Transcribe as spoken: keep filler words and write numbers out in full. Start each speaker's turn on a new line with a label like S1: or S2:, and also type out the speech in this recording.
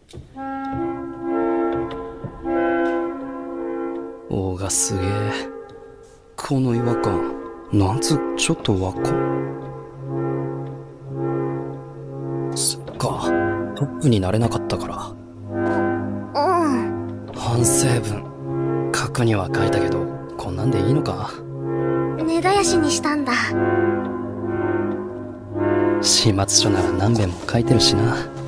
S1: おーがすげえ。この違和感なんつちょっとわかそっか、トップになれなかったから。
S2: うん。
S1: 反省文書くには書いたけど、こんなんでいいのか。
S2: 根絶やしにしたんだ。
S1: 始末書なら何遍も書いてるしな。